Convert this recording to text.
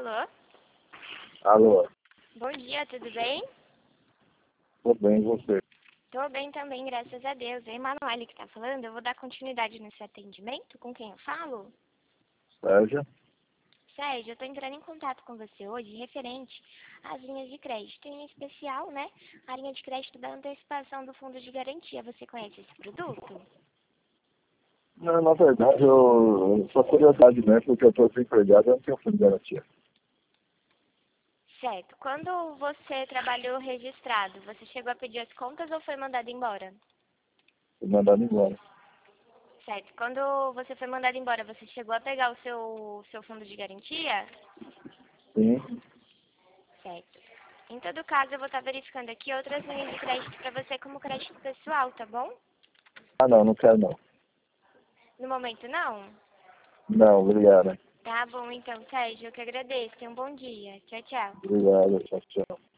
Alô? Alô, Bom dia, tudo bem? tudo bem, e você? Tô bem também, graças a Deus. É a Emanuele que tá falando. Eu vou dar continuidade nesse atendimento. Com quem eu falo? Sérgio? Sérgio, eu tô entrando em contato com você hoje referente às linhas de crédito. Em especial, né, a linha de crédito da antecipação do fundo de garantia. Você conhece esse produto? Não, na verdade, só curiosidade mesmo, porque eu estou desempregado, eu não tenho fundo de garantia. Certo. Quando você trabalhou registrado, você chegou a pedir as contas ou foi mandado embora? Fui mandado embora. Certo. Quando você foi mandado embora, você chegou a pegar o seu fundo de garantia? Sim. Certo. Em todo caso, eu vou estar verificando aqui outras linhas de crédito para você como crédito pessoal, tá bom? Ah, não, não quero não. No momento, não? Não, obrigado. Tá bom, então, Sérgio, eu que agradeço. Tenha um bom dia. Tchau, tchau. Obrigado, tchau, tchau.